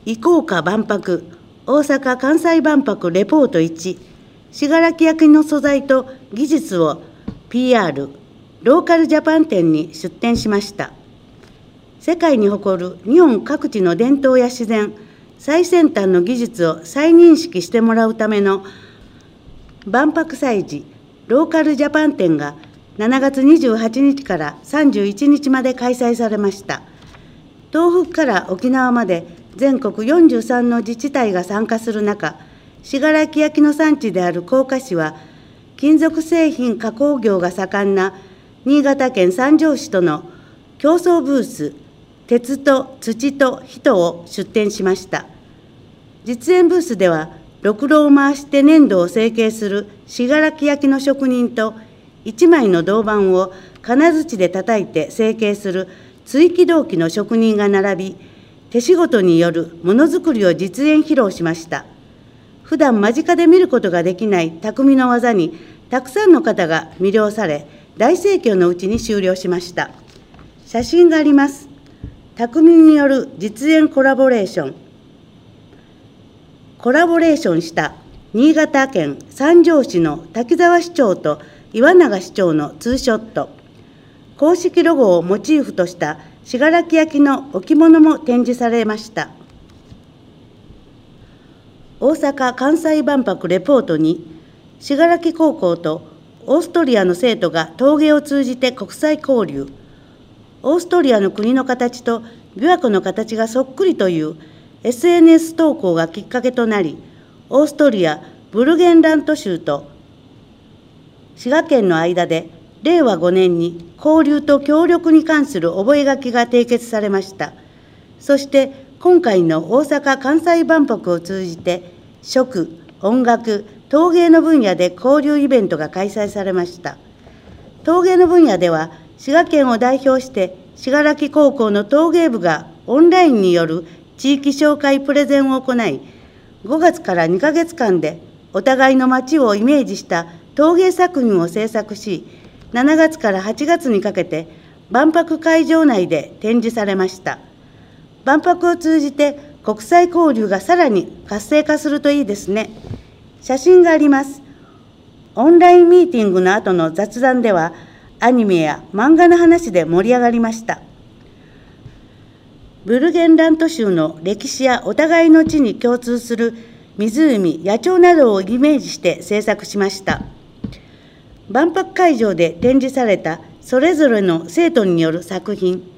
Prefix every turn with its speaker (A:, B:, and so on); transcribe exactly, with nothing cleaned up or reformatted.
A: 移行下万博大阪・関西万博レポートいち、信楽焼の素材と技術を ピーアール、ローカルジャパン展に出展しました。世界に誇る日本各地の伝統や自然、最先端の技術を再認識してもらうための万博祭事ローカルジャパン展がしちがつにじゅうはちにちからさんじゅういちにちまで開催されました。東北から沖縄まで全国よんじゅうさんの自治体が参加する中、信楽焼の産地である甲賀市は、金属製品加工業が盛んな新潟県三条市との競争ブース、鉄と土と人を出展しました。実演ブースでは、ろくろを回して粘土を成形する信楽焼の職人と、いちまいの銅板を金槌で叩いて成形する鎚起銅器の職人が並び、手仕事によるものづくりを実演披露しました。普段間近で見ることができない匠の技に、たくさんの方が魅了され、大盛況のうちに終了しました。写真があります。匠による実演コラボレーション。コラボレーションした新潟県三条市の滝沢市長と岩永市長のツーショット。公式ロゴをモチーフとした信楽焼の置物も展示されました。大阪・関西万博レポートに、信楽高校とオーストリアの生徒が陶芸を通じて国際交流。オーストリアの国の形と琵琶湖の形がそっくりという エスエヌエス 投稿がきっかけとなり、オーストリア・ブルゲンラント州と滋賀県の間でれいわごねんに交流と協力に関する覚書が締結されました。そして今回の大阪・関西万博を通じて、食、音楽、陶芸の分野で交流イベントが開催されました。陶芸の分野では、滋賀県を代表して、信楽高校の陶芸部がオンラインによる地域紹介プレゼンを行い、ごがつからにかげつかんでお互いの町をイメージした陶芸作品を制作し、しちがつからはちがつにかけて万博会場内で展示されました。万博を通じて国際交流がさらに活性化するといいですね。写真があります。オンラインミーティングの後の雑談では、アニメや漫画の話で盛り上がりました。ブルゲンラント州の歴史やお互いの地に共通する湖、野鳥などをイメージして制作しました。万博会場で展示されたそれぞれの生徒による作品、